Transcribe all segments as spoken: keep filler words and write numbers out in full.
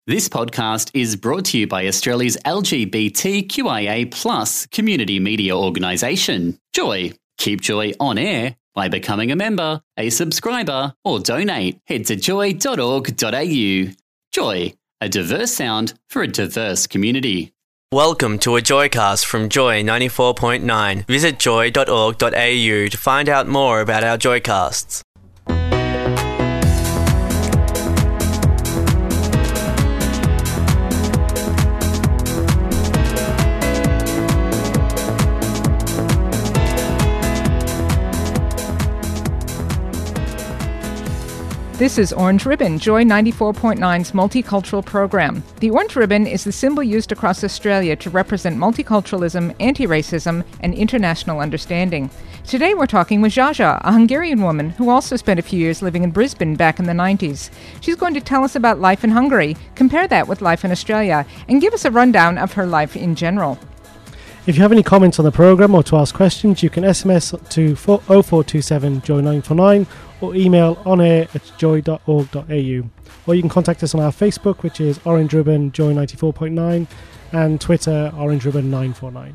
This podcast is brought to you by Australia's L G B T Q I A plus community media organisation, Joy. Keep Joy on air by becoming a member, a subscriber, or donate. Head to joy dot org dot a u. Joy, a diverse sound for a diverse community. Welcome to a Joycast from Joy ninety-four point nine. Visit joy dot org dot a u to find out more about our Joycasts. This is Orange Ribbon, Joy ninety-four point nine's multicultural program. The orange ribbon is the symbol used across Australia to represent multiculturalism, anti-racism, and international understanding. Today we're talking with Jaja, a Hungarian woman who also spent a few years living in Brisbane back in the nineties. She's going to tell us about life in Hungary, compare that with life in Australia, and give us a rundown of her life in general. If you have any comments on the programme or to ask questions, you can S M S to oh four two seven joy nine four nine or email onair at joy dot org dot a u. Or you can contact us on our Facebook, which is Orange Ribbon Joy ninety-four point nine, and Twitter, Orange Ribbon nine four nine.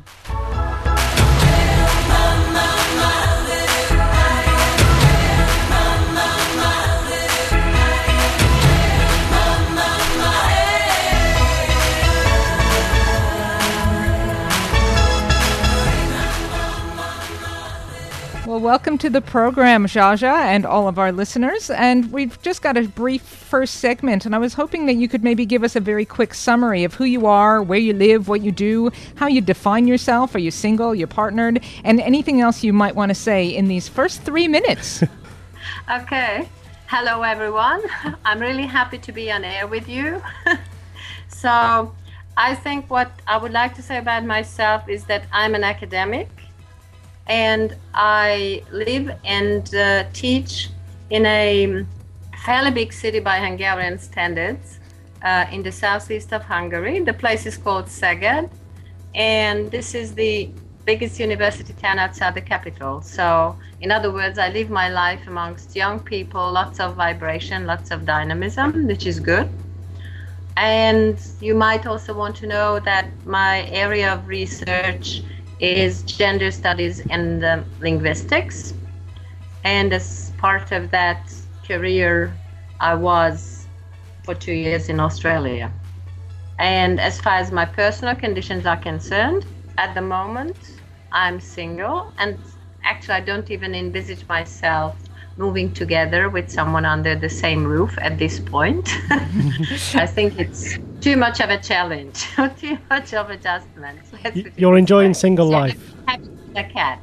Well, welcome to the program, Jaja, and all of our listeners. And we've just got a brief first segment, and I was hoping that you could maybe give us a very quick summary of who you are, where you live, what you do, how you define yourself. Are you single, you're partnered, and anything else you might want to say in these first three minutes. Okay. Hello, everyone. I'm really happy to be on air with you. So I think what I would like to say about myself is that I'm an academic. And I live and uh, teach in a fairly big city by Hungarian standards uh, in the southeast of Hungary. The place is called Szeged, and this is the biggest university town outside the capital. So, in other words, I live my life amongst young people, lots of vibration, lots of dynamism, which is good. And you might also want to know that my area of research is gender studies and um, linguistics, and as part of that career I was for two years in Australia. And as far as my personal conditions are concerned, at the moment I'm single, and actually I don't even envisage myself moving together with someone under the same roof at this point. I think it's too much of a challenge, too much of adjustment. You're enjoying single life. The cat.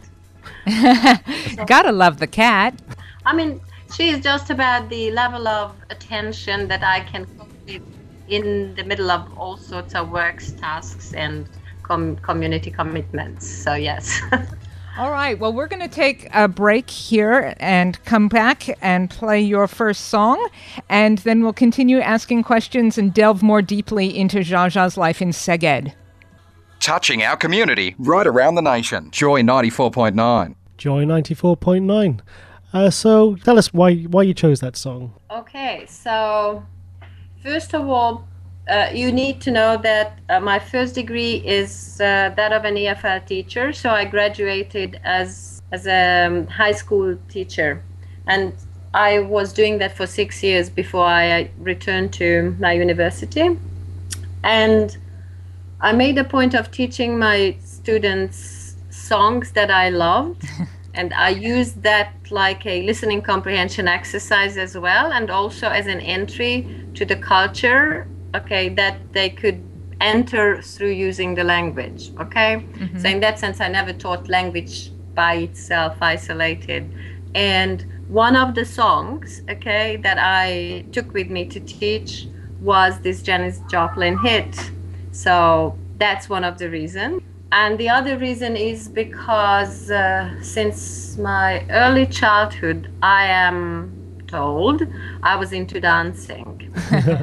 So, gotta love the cat. I mean, she's just about the level of attention that I can complete in the middle of all sorts of works, tasks, and com- community commitments. So yes. All right, well, we're going to take a break here and come back and play your first song, and then we'll continue asking questions and delve more deeply into Jaja's life in Szeged. Touching our community right around the nation. Joy ninety-four point nine. Joy ninety-four point nine. Uh, so tell us why why you chose that song. Okay, so first of all, Uh, you need to know that uh, my first degree is uh, that of an E F L teacher. So I graduated as as a um, high school teacher, and I was doing that for six years before I returned to my university. And I made a point of teaching my students songs that I loved, and I used that like a listening comprehension exercise as well, and also as an entry to the culture. Okay, that they could enter through using the language, okay? Mm-hmm. So in that sense, I never taught language by itself, isolated. And one of the songs, okay, that I took with me to teach was this Janis Joplin hit. So that's one of the reasons. And the other reason is because uh, since my early childhood, I am told I was into dancing.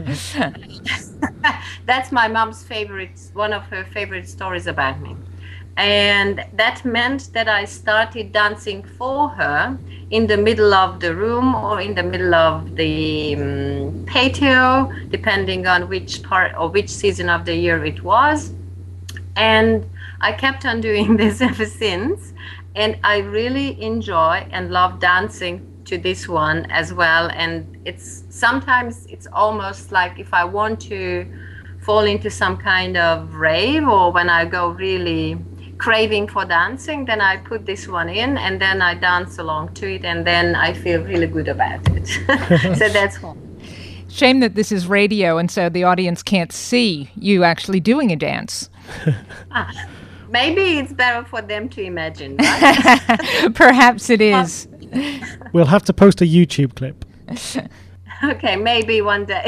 That's my mom's favorite, one of her favorite stories about me. And that meant that I started dancing for her in the middle of the room or in the middle of the um, patio, depending on which part or which season of the year it was. And I kept on doing this ever since. And I really enjoy and love dancing to this one as well. And it's sometimes it's almost like if I want to fall into some kind of rave, or when I go really craving for dancing, then I put this one in and then I dance along to it, and then I feel really good about it. So that's one. Shame that this is radio and so the audience can't see you actually doing a dance. ah, maybe it's better for them to imagine, right? Perhaps it is. We'll have to post a YouTube clip. Okay, maybe one day.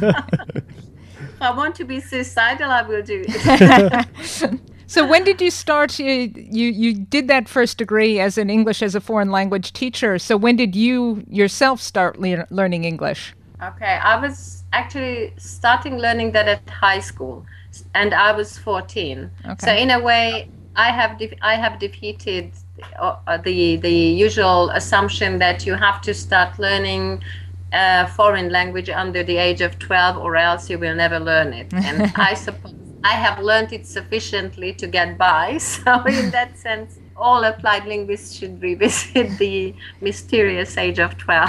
If I want to be suicidal, I will do it. So when did you start? You, you you did that first degree as an English as a foreign language teacher. So when did you yourself start le- learning English? Okay, I was actually starting learning that at high school, and I was fourteen. Okay. So in a way, I have de- I have defeated uh, the the usual assumption that you have to start learning a foreign language under the age of twelve, or else you will never learn it. And I suppose I have learned it sufficiently to get by. So in that sense, all applied linguists should revisit the mysterious age of twelve.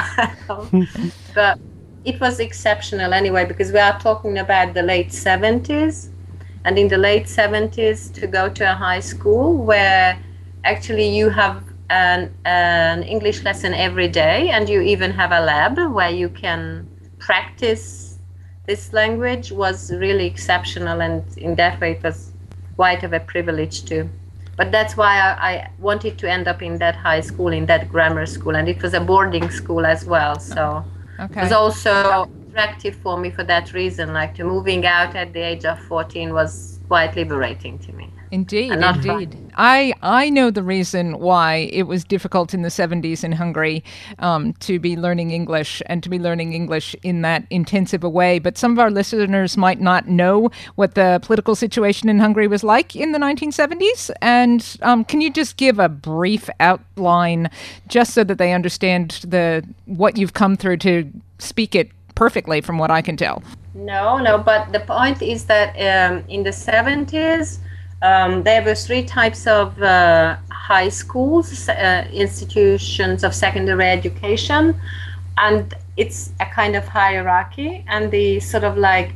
But it was exceptional anyway, because we are talking about the late seventies. And in the late seventies, to go to a high school where actually you have an, an English lesson every day, and you even have a lab where you can practice this language, was really exceptional, and in that way it was quite of a privilege too. But that's why I, I wanted to end up in that high school, in that grammar school, and it was a boarding school as well, so okay. It was also attractive for me for that reason. Like, to moving out at the age of fourteen was quite liberating to me. Indeed, indeed. Fun. I I know the reason why it was difficult in the seventies in Hungary um, to be learning English and to be learning English in that intensive a way. But some of our listeners might not know what the political situation in Hungary was like in the nineteen seventies. And um, can you just give a brief outline, just so that they understand the what you've come through to speak it perfectly, from what I can tell? No, no. But the point is that um, in the seventies. Um, there were three types of uh, high schools, uh, institutions of secondary education, and it's a kind of hierarchy. And the sort of like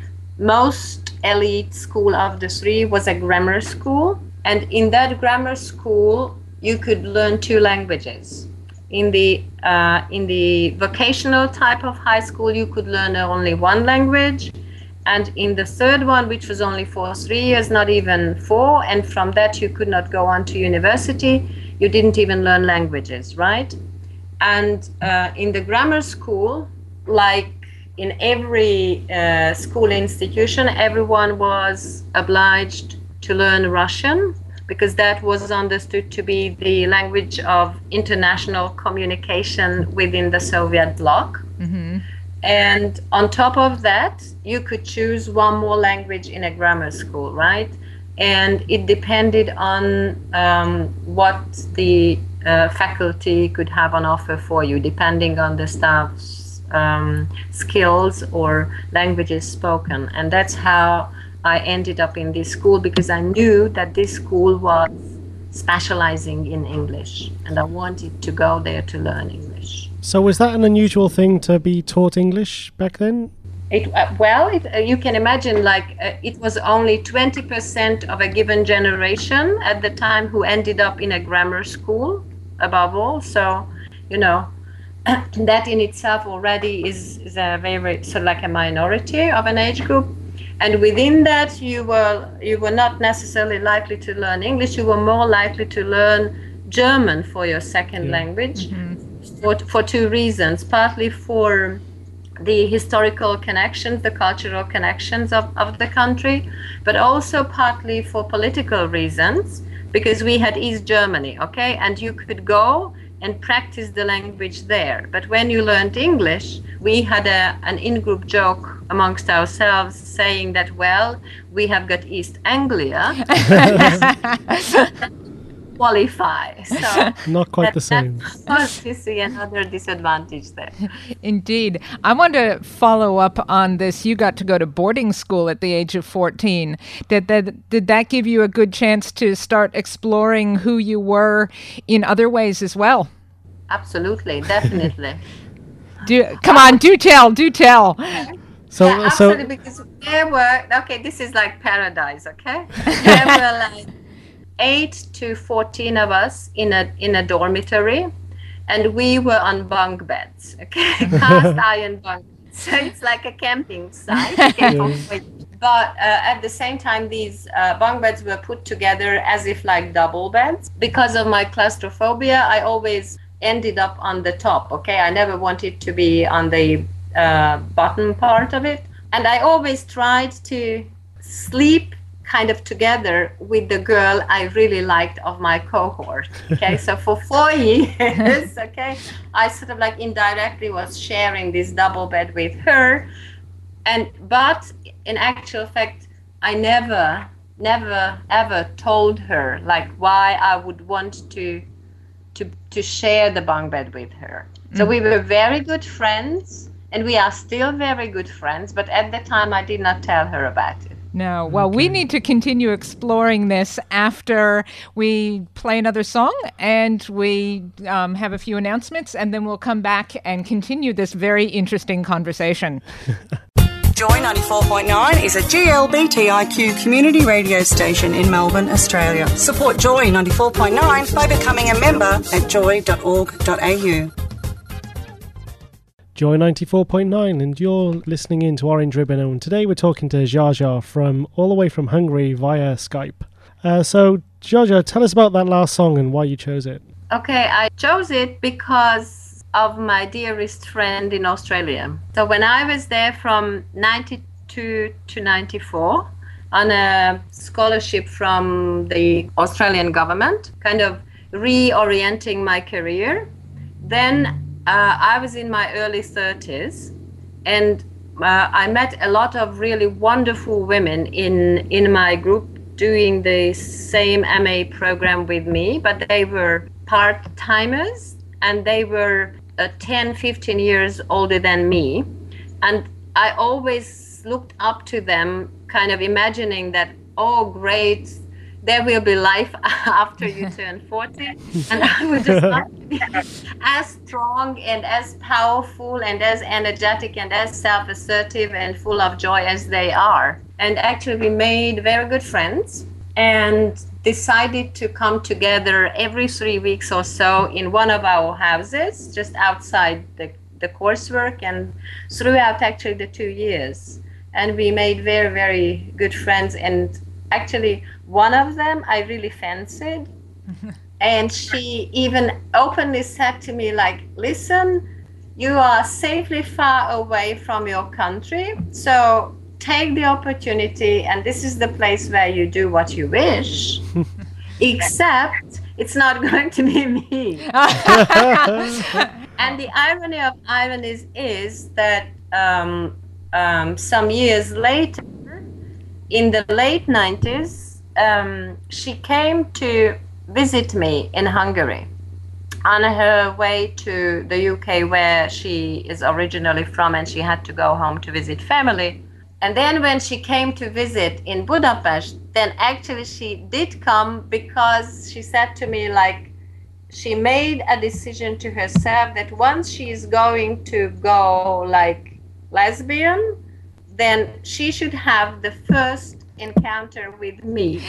most elite school of the three was a grammar school. And in that grammar school, you could learn two languages. In the uh, in the vocational type of high school, you could learn only one language. And in the third one, which was only for three years, not even four, and from that you could not go on to university, you didn't even learn languages, right? And uh, in the grammar school, like in every uh, school institution, everyone was obliged to learn Russian, because that was understood to be the language of international communication within the Soviet bloc. Mm-hmm. And on top of that, you could choose one more language in a grammar school, right? And it depended on um, what the uh, faculty could have on offer for you, depending on the staff's um, skills or languages spoken. And that's how I ended up in this school, because I knew that this school was specializing in English, and I wanted to go there to learn English. So was that an unusual thing to be taught English back then? It, uh, well, it, uh, you can imagine, like, uh, it was only twenty percent of a given generation at the time who ended up in a grammar school, above all. So, you know, that in itself already is, is a very, sort of like a minority of an age group. And within that, you were you were not necessarily likely to learn English. You were more likely to learn German for your second yeah. language. Mm-hmm. For, for two reasons, partly for the historical connections, the cultural connections of, of the country, but also partly for political reasons, because we had East Germany, okay, and you could go and practice the language there. But when you learned English, we had a, an in-group joke amongst ourselves saying that, well, we have got East Anglia. qualify. So Not quite the same. That's obviously another disadvantage there. Indeed. I want to follow up on this. You got to go to boarding school at the age of fourteen. Did that, did that give you a good chance to start exploring who you were in other ways as well? Absolutely, definitely. Do, come on, do tell, do tell. So, yeah, so absolutely, because there were, okay, this is like paradise, okay? There were like eight to fourteen of us in a in a dormitory, and we were on bunk beds, okay? Cast iron bunk beds. So it's like a camping site. Okay? Yeah. But uh, at the same time, these uh, bunk beds were put together as if like double beds. Because of my claustrophobia, I always ended up on the top, okay? I never wanted to be on the uh, bottom part of it. And I always tried to sleep kind of together with the girl I really liked of my cohort, okay? So for four years, okay, I sort of like indirectly was sharing this double bed with her. And, but in actual fact, I never, never, ever told her like why I would want to to to share the bunk bed with her. So we were very good friends, and we are still very good friends, but at the time I did not tell her about it. No. Well, we need to continue exploring this after we play another song and we um, have a few announcements, and then we'll come back and continue this very interesting conversation. Joy ninety-four point nine is a G L B T I Q community radio station in Melbourne, Australia. Support Joy ninety-four point nine by becoming a member at joy dot org dot a u. Joy ninety-four point nine, and you're listening in to Orange Ribbon, and today we're talking to Jaja from all the way from Hungary via Skype. Uh, so, Jaja, tell us about that last song and why you chose it. Okay, I chose it because of my dearest friend in Australia. So when I was there from ninety-two to ninety-four on a scholarship from the Australian government, kind of reorienting my career, then uh, I was in my early thirties, and uh, I met a lot of really wonderful women in, in my group doing the same M A program with me, but they were part-timers, and they were uh, ten, fifteen years older than me. And I always looked up to them, kind of imagining that, oh, great, there will be life after you turn forty. And I would just love to be as strong and as powerful and as energetic and as self-assertive and full of joy as they are. And actually, we made very good friends and decided to come together every three weeks or so in one of our houses, just outside the, the coursework, and throughout actually the two years. And we made very, very good friends. And actually, one of them I really fancied. And she even openly said to me, like, listen, you are safely far away from your country, so take the opportunity, and this is the place where you do what you wish, except it's not going to be me. And the irony of ironies is that um, um, some years later, in the late nineties, um, she came to visit me in Hungary on her way to the U K, where she is originally from, and she had to go home to visit family. And then when she came to visit in Budapest, then actually she did come because she said to me, like, she made a decision to herself that once she is going to go like lesbian, then she should have the first encounter with me.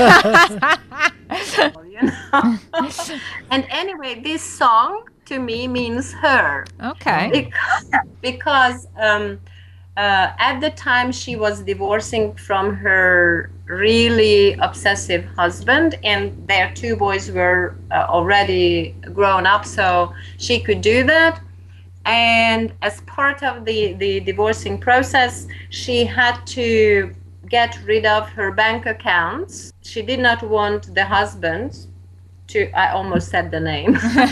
You know? And anyway, this song to me means her. Okay. Because, because um, uh, at the time she was divorcing from her really obsessive husband, and their two boys were uh, already grown up, so she could do that. And as part of the, the divorcing process, she had to get rid of her bank accounts. She did not want the husband to, I almost said the name,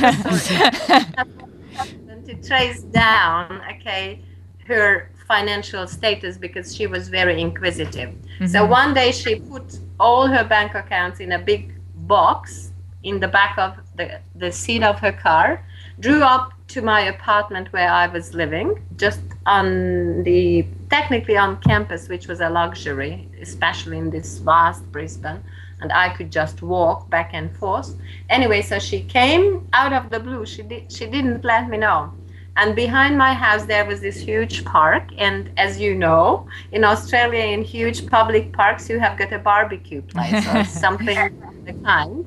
to trace down, okay, her financial status, because she was very inquisitive. Mm-hmm. So one day she put all her bank accounts in a big box in the back of the, the seat of her car, drew up to my apartment where I was living, just on the, technically on campus, which was a luxury, especially in this vast Brisbane, and I could just walk back and forth. Anyway, so she came out of the blue. She, did, she didn't let me know. And behind my house, there was this huge park. And as you know, in Australia, in huge public parks, you have got a barbecue place or something of the kind.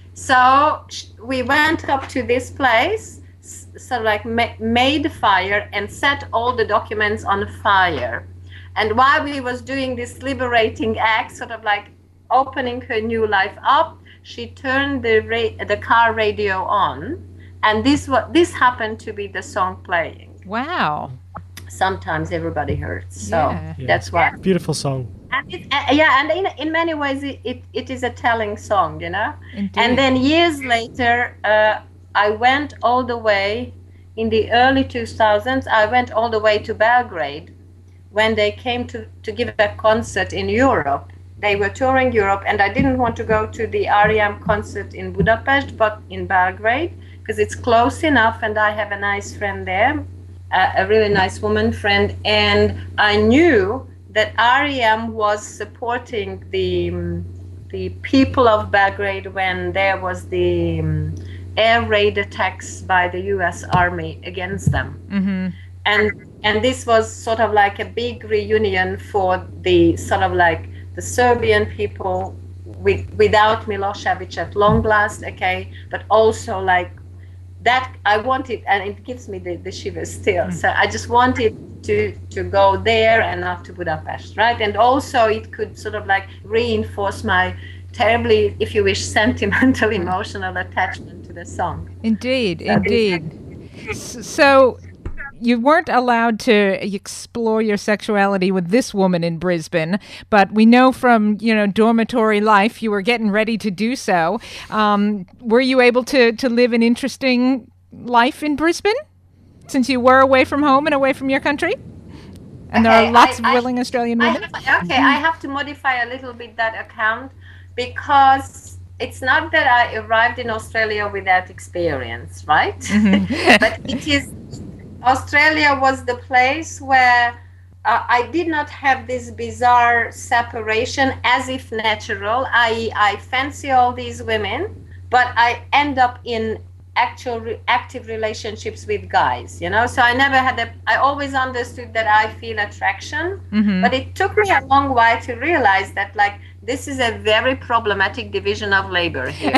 So we went up to this place, sort of like ma- made fire and set all the documents on fire. And while we was doing this liberating act, sort of like opening her new life up, she turned the ra- the car radio on. And this was, this happened to be the song playing. Wow. Sometimes everybody hurts. So Yeah. that's why. Beautiful song. And it, uh, yeah, and in, in many ways, it, it, it is a telling song, you know? Indeed. And then years later, uh, I went all the way, in the early two thousands, I went all the way to Belgrade when they came to, to give a concert in Europe. They were touring Europe, and I didn't want to go to the R E M concert in Budapest, but in Belgrade, because it's close enough, and I have a nice friend there, uh, a really nice woman friend, and I knew that R E M was supporting the um, the people of Belgrade when there was the um, air raid attacks by the U S Army against them. Mm-hmm. And and this was sort of like a big reunion for the sort of like the Serbian people with, without Milosevic at long last, okay, but also like that I wanted, and it gives me the, the shivers still. Mm. So I just wanted to to go there and not to Budapest, right? And also it could sort of like reinforce my terribly, if you wish, sentimental, emotional attachment to the song. Indeed, That indeed. S- So you weren't allowed to explore your sexuality with this woman in Brisbane, but we know from, you know, dormitory life you were getting ready to do so. Um, were you able to, to live an interesting life in Brisbane since you were away from home and away from your country? And there Okay, are lots I- of willing I, Australian I women? have, okay, I have to modify a little bit that account, because it's not that I arrived in Australia without experience, right? But it is, Australia was the place where uh, I did not have this bizarre separation as if natural, that is I fancy all these women, but I end up in actual re- active relationships with guys, you know? So I never had a, I always understood that I feel attraction, Mm-hmm. but it took me a long while to realize that like, this is a very problematic division of labor here.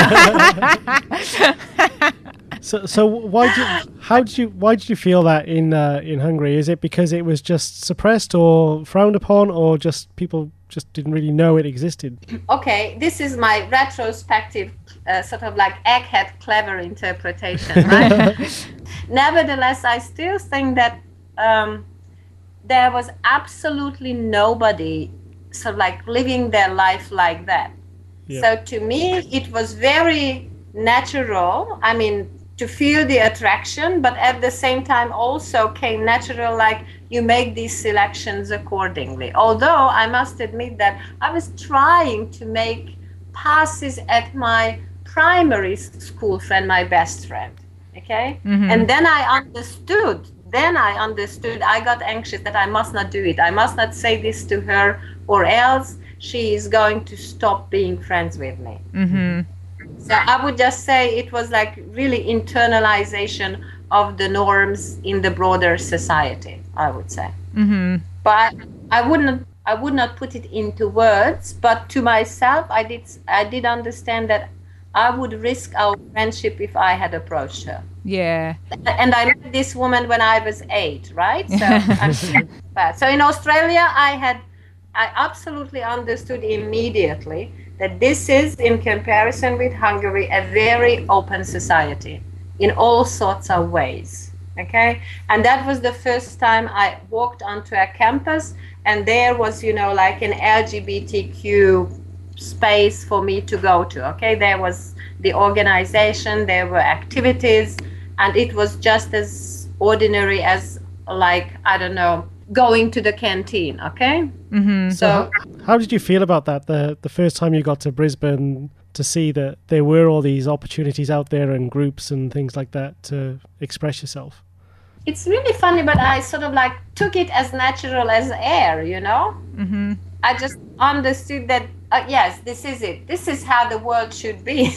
So, so why did how did you why did you feel that in uh, in Hungary? Is it because it was just suppressed or frowned upon, or just people just didn't really know it existed? Okay, this is my retrospective, uh, sort of like egghead clever interpretation, right? Nevertheless, I still think that um, there was absolutely nobody sort of like living their life like that. Yeah. So to me, it was very natural. I mean, to feel the attraction, but at the same time also came natural, like you make these selections accordingly. Although I must admit that I was trying to make passes at my primary school friend, my best friend, okay? Mhm. And then I understood, then I understood, I got anxious that I must not do it. I must not say this to her, or else she is going to stop being friends with me. Mm-hmm. So I would just say it was like really internalization of the norms in the broader society, I would say. Mm-hmm. But I wouldn't I would not put it into words, but to myself I did I did understand that I would risk our friendship if I had approached her. Yeah. And I met this woman when I was eight, right? So I'm bad. So in Australia I had I absolutely understood immediately that this is, in comparison with Hungary, a very open society in all sorts of ways, okay? And that was the first time I walked onto a campus, and there was, you know, like an L G B T Q space for me to go to, okay? There was the organization, there were activities, and it was just as ordinary as, like, I don't know, going to the canteen, okay? Mm-hmm. So, How did you feel about that the the first time you got to Brisbane to see that there were all these opportunities out there and groups and things like that to express yourself? It's really funny, but I sort of like took it as natural as air, you know? Mm-hmm. I just understood that, uh, yes, this is it. This is how the world should be.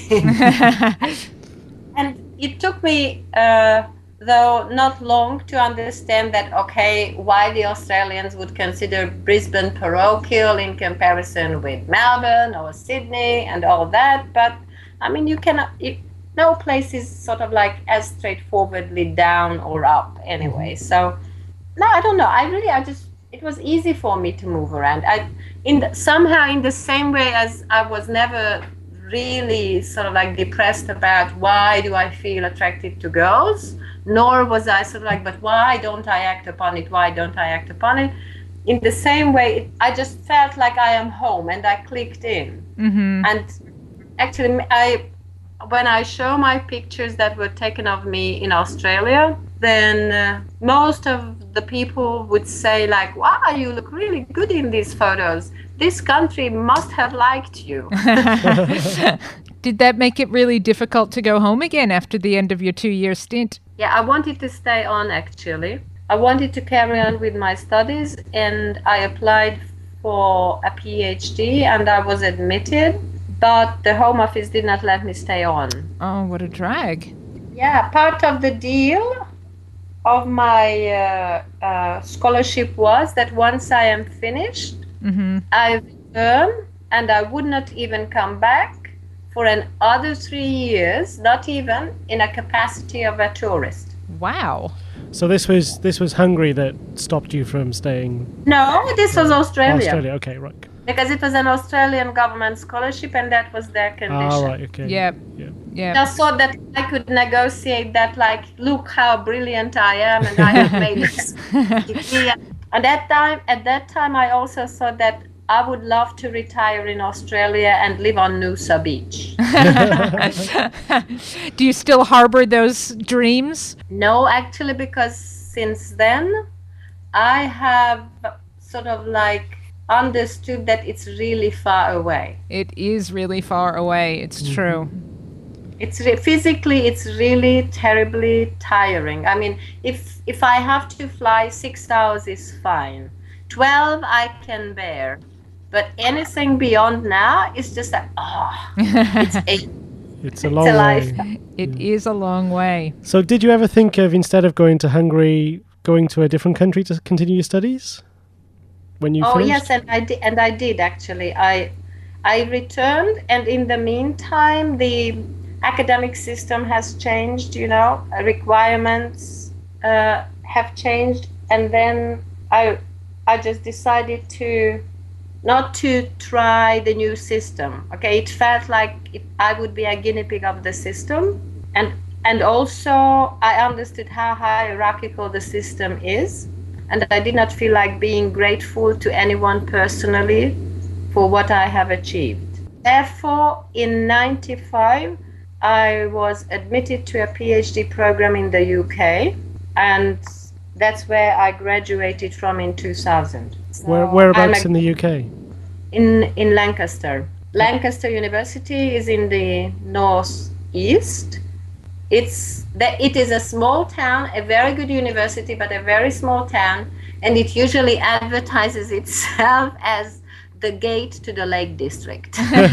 And it took me, uh, though not long, to understand that, okay, why the Australians would consider Brisbane parochial in comparison with Melbourne or Sydney and all that. But, I mean, you cannot... You, no place is sort of like as straightforwardly down or up anyway. So, no, I don't know. I really, I just, it was easy for me to move around. I, in the, somehow in the same way as I was never really sort of like depressed about why do I feel attracted to girls, nor was I sort of like, but why don't I act upon it? Why don't I act upon it? In the same way, it, I just felt like I am home and I clicked in. Mm-hmm. And actually, I... when I show my pictures that were taken of me in Australia, then uh, most of the people would say like, wow, you look really good in these photos. This country must have liked you. Did that make it really difficult to go home again after the end of your two-year stint? Yeah, I wanted to stay on, actually. I wanted to carry on with my studies, and I applied for a PhD, and I was admitted. But the Home Office did not let me stay on. Oh, what a drag. Yeah, part of the deal of my uh, uh, scholarship was that once I am finished, mm-hmm. I return and I would not even come back for another three years, not even in a capacity of a tourist. Wow. So this was this was Hungary that stopped you from staying? No, this was Australia. Australia, okay, right. Because it was an Australian government scholarship and that was their condition. Ah, right, okay. Yep. Yeah. Yeah. Just so that I could negotiate that, like, look how brilliant I am and I have made this degree. And that time, at that time, I also thought that I would love to retire in Australia and live on Noosa Beach. Do you still harbor those dreams? No, actually, because since then, I have sort of like understood that it's really far away. It is really far away. It's mm-hmm. true. It's re- physically, it's really terribly tiring. I mean, if if I have to fly six hours is fine. Twelve I can bear, but anything beyond now is just like, oh, it's a, it's a long it's a way. It yeah. is a long way. So, did you ever think of, instead of going to Hungary, going to a different country to continue your studies? When you oh finished? yes, and I did, and I did actually. I I returned, and in the meantime, the academic system has changed. You know, requirements uh, have changed, and then I I just decided to not to try the new system. Okay, it felt like it, I would be a guinea pig of the system, and and also I understood how hierarchical the system is. And I did not feel like being grateful to anyone personally for what I have achieved. Therefore, in ninety-five, I was admitted to a PhD program in the U K, and that's where I graduated from in two thousand. So where, whereabouts a, in the U K? In, in Lancaster. Lancaster University is in the northeast. It's that it is a small town, a very good university, but a very small town, and it usually advertises itself as the gate to the Lake District.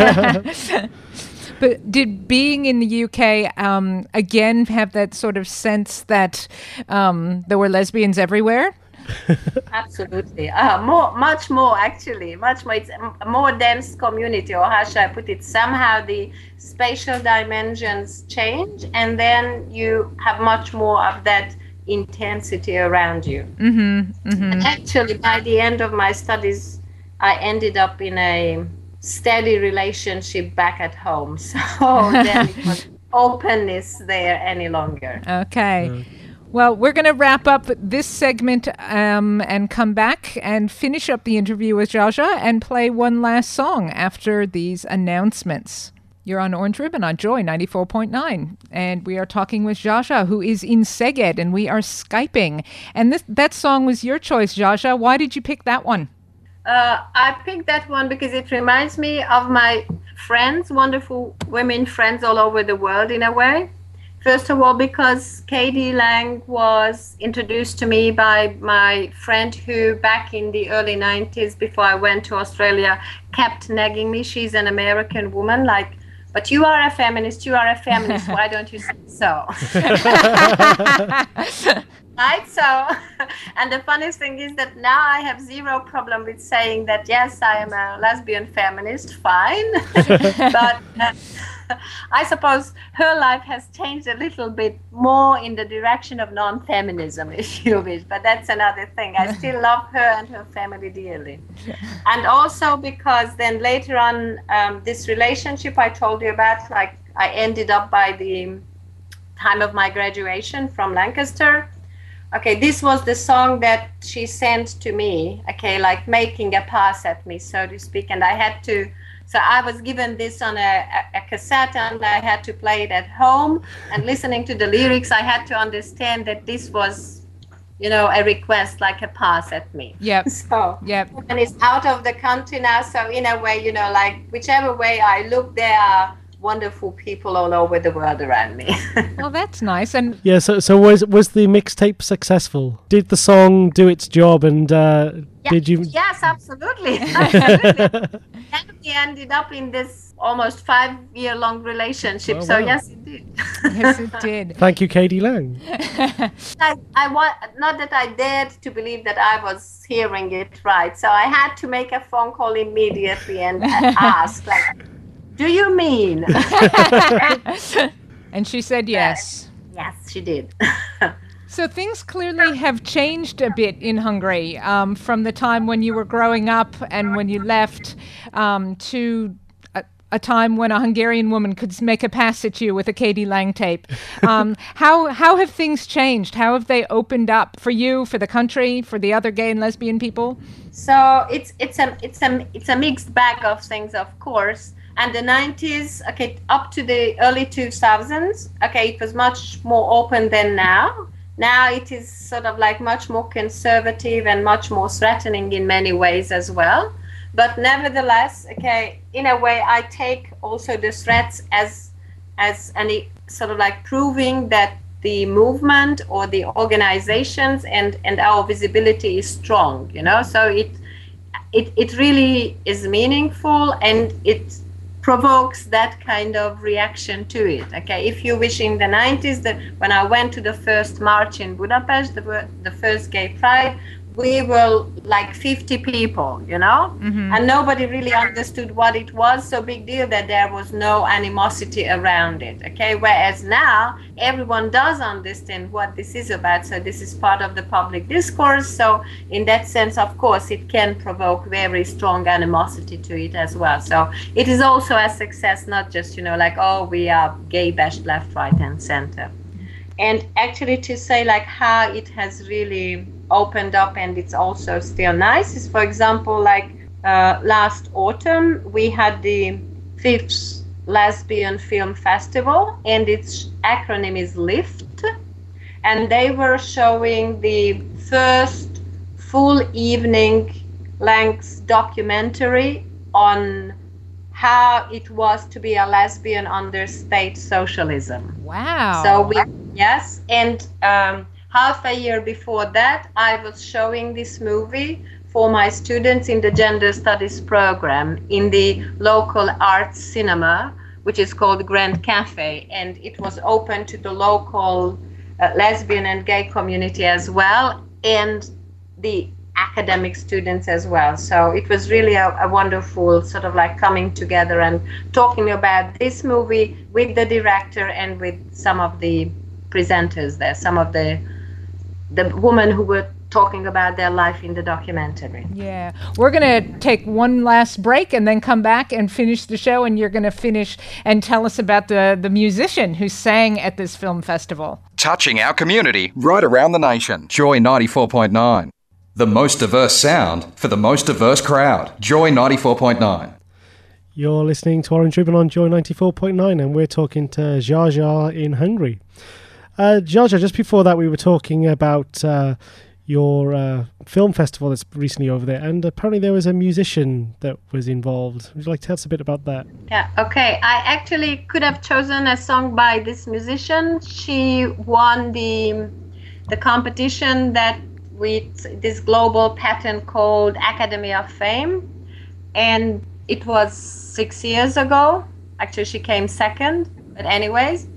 But did being in the U K um, again have that sort of sense that um, there were lesbians everywhere? Absolutely. Uh, more, much more, actually. Much more. It's a more dense community, or how should I put it? Somehow the spatial dimensions change, and then you have much more of that intensity around you. Mm-hmm, mm-hmm. And actually, by the end of my studies, I ended up in a steady relationship back at home. So then it was openness there any longer. Okay. Mm. Well, we're going to wrap up this segment um, and come back and finish up the interview with Jaja and play one last song after these announcements. You're on Orange Ribbon on Joy ninety-four point nine, and we are talking with Jaja, who is in Szeged, and we are Skyping. And this, that song was your choice, Jaja. Why did you pick that one? Uh, I picked that one because it reminds me of my friends, wonderful women friends all over the world in a way. First of all, because K.D. Lang was introduced to me by my friend who back in the early nineties, before I went to Australia, kept nagging me. She's an American woman, like, but you are a feminist, you are a feminist, why don't you say so? Right, so, and the funniest thing is that now I have zero problem with saying that, yes, I am a lesbian feminist, fine, but uh, I suppose her life has changed a little bit more in the direction of non-feminism, if you wish, but that's another thing. I still love her and her family dearly. And also because then later on, um, this relationship I told you about, like I ended up by the time of my graduation from Lancaster. Okay, this was the song that she sent to me, okay, like making a pass at me, so to speak, and I had to, so I was given this on a, a, a cassette and I had to play it at home, and listening to the lyrics, I had to understand that this was, you know, a request, like a pass at me. Yep. So, yep. And it's out of the country now, so in a way, you know, like whichever way I look, there are wonderful people all over the world around me. Well, that's nice. And yeah, so so was was the mixtape successful? Did the song do its job? And uh, yeah, did you? Yes, absolutely. Absolutely. And we ended up in this almost five-year-long relationship. Oh, so wow. yes, it did. yes, it did. Thank you, K D. Lang. I, I want not that I dared to believe that I was hearing it right. So I had to make a phone call immediately and ask, like, do you mean? And she said yes. Yes, she did. So things clearly have changed a bit in Hungary um, from the time when you were growing up and when you left um, to a, a time when a Hungarian woman could make a pass at you with a K D. Lang tape. Um, how how have things changed? How have they opened up for you, for the country, for the other gay and lesbian people? So it's it's a it's a it's a mixed bag of things, of course. And the nineties, okay, up to the early two thousands, okay, it was much more open than now. Now it is sort of like much more conservative and much more threatening in many ways as well. But nevertheless, okay, in a way, I take also the threats as as any sort of like proving that the movement or the organizations and, and our visibility is strong, you know. So it it it really is meaningful, and it provokes that kind of reaction to it. Okay, if you wish, in the nineties, that when I went to the first march in Budapest, the, the first gay pride, we were like fifty people, you know, mm-hmm. and nobody really understood what it was. So big deal that there was no animosity around it. Okay, whereas now everyone does understand what this is about. So this is part of the public discourse. So in that sense, of course, it can provoke very strong animosity to it as well. So it is also a success, not just, you know, like, oh, we are gay bashed left, right, and center. And actually, to say like how it has really opened up, and it's also still nice, is, for example, like uh, last autumn we had the fifth Lesbian Film Festival, and its acronym is LIFT, and they were showing the first full evening length documentary on how it was to be a lesbian under state socialism. Wow. So we, yes, and um, half a year before that, I was showing this movie for my students in the gender studies program in the local arts cinema, which is called Grand Cafe, and it was open to the local uh, lesbian and gay community as well, and the academic students as well. So it was really a, a wonderful sort of like coming together and talking about this movie with the director and with some of the presenters there, some of the the women who were talking about their life in the documentary. Yeah. We're going to take one last break and then come back and finish the show, and you're going to finish and tell us about the, the musician who sang at this film festival. Touching our community right around the nation. Joy ninety-four point nine. The most diverse sound for the most diverse crowd. Joy ninety-four point nine. You're listening to Orange Ribbon on Joy ninety-four point nine, and we're talking to Jaja in Hungary. Uh, Jaja, just before that we were talking about uh, your uh, film festival that's recently over there, and apparently there was a musician that was involved. Would you like to tell us a bit about that? Yeah, okay. I actually could have chosen a song by this musician. She won the the competition that with this global patent called Academy of Fame, and it was six years ago. Actually, she came second, but anyways.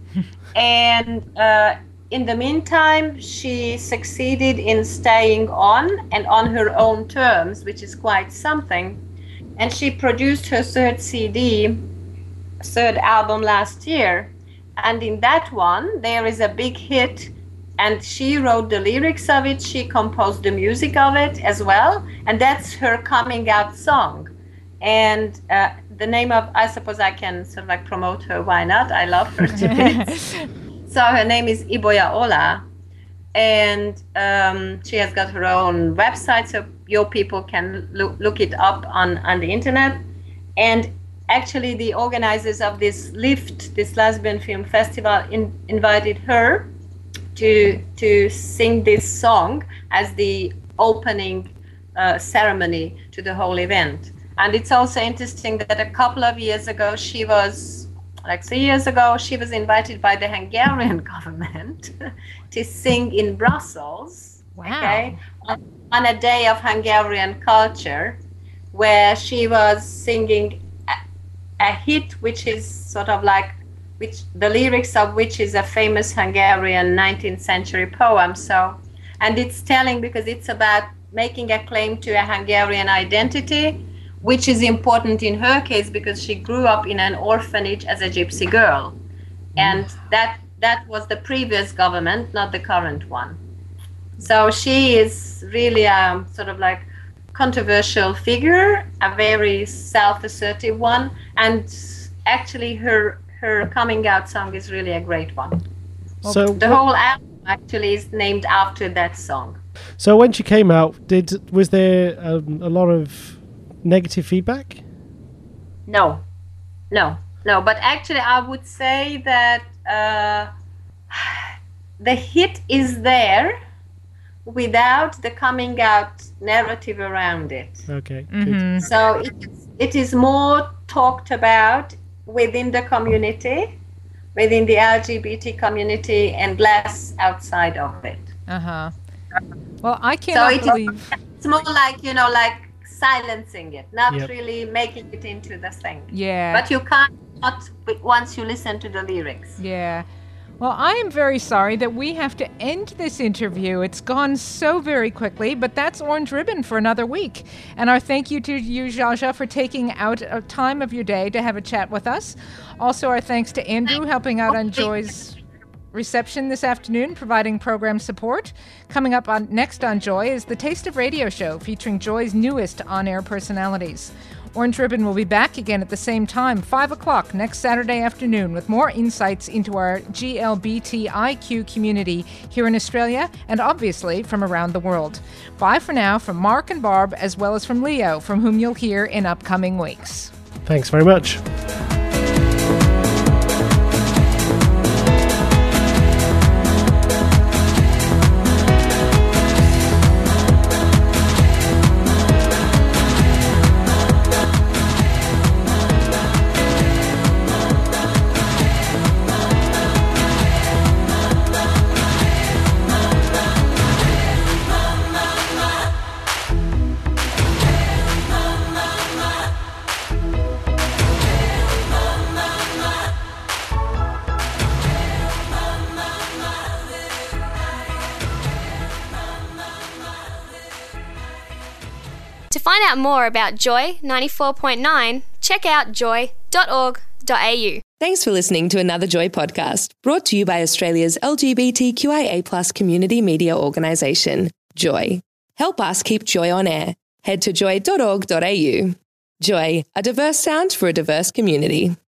and uh, in the meantime, she succeeded in staying on and on her own terms, which is quite something. And she produced her third C D, third album last year. And in that one, there is a big hit. And she wrote the lyrics of it. She composed the music of it as well. And that's her coming out song. And uh, the name of, I suppose I can sort of like promote her. Why not? I love her to bits. So her name is Iboya Ola. And um, she has got her own website, so your people can look, look it up on, on the internet. And actually the organizers of this LIFT, this lesbian film festival, in, invited her to to sing this song as the opening uh, ceremony to the whole event. And it's also interesting that a couple of years ago, she was, like three years ago, she was invited by the Hungarian government to sing in Brussels. Wow. Okay, on, on a day of Hungarian culture, where she was singing a, a hit which is sort of like, which the lyrics of which is a famous Hungarian nineteenth century poem. So, and it's telling because it's about making a claim to a Hungarian identity, which is important in her case because she grew up in an orphanage as a gypsy girl. And that that was the previous government, not the current one. So she is really a sort of like controversial figure, a very self-assertive one, and actually her her coming out song is really a great one. So the whole album actually is named after that song. So when she came out, did was there um, a lot of negative feedback? No, no, no. But actually, I would say that uh, the hit is there without the coming out narrative around it. Okay. Mm-hmm. Good. So it, it is more talked about within the community, within the L G B T community, and less outside of it. Uh-huh. Well, I cannot so it believe... Is, it's more like, you know, like silencing it, not Yep. really making it into the thing. Yeah. But you can't not once you listen to the lyrics. Yeah. Well, I am very sorry that we have to end this interview. It's gone so very quickly, but that's Orange Ribbon for another week. And our thank you to you, Jaja, for taking out a time of your day to have a chat with us. Also, our thanks to Andrew helping out on Joy's reception this afternoon, providing program support. Coming up on next on Joy is the Taste of Radio show featuring Joy's newest on-air personalities. Orange Ribbon will be back again at the same time, five o'clock next Saturday afternoon, with more insights into our G L B T I Q community here in Australia and obviously from around the world. Bye for now from Mark and Barb, as well as from Leo, from whom you'll hear in upcoming weeks. Thanks very much. To find out more about Joy ninety-four point nine, check out joy dot org dot a u. Thanks for listening to another Joy podcast, brought to you by Australia's L G B T Q I A plus community media organisation, Joy. Help us keep Joy on air. Head to joy dot org dot a u. Joy, a diverse sound for a diverse community.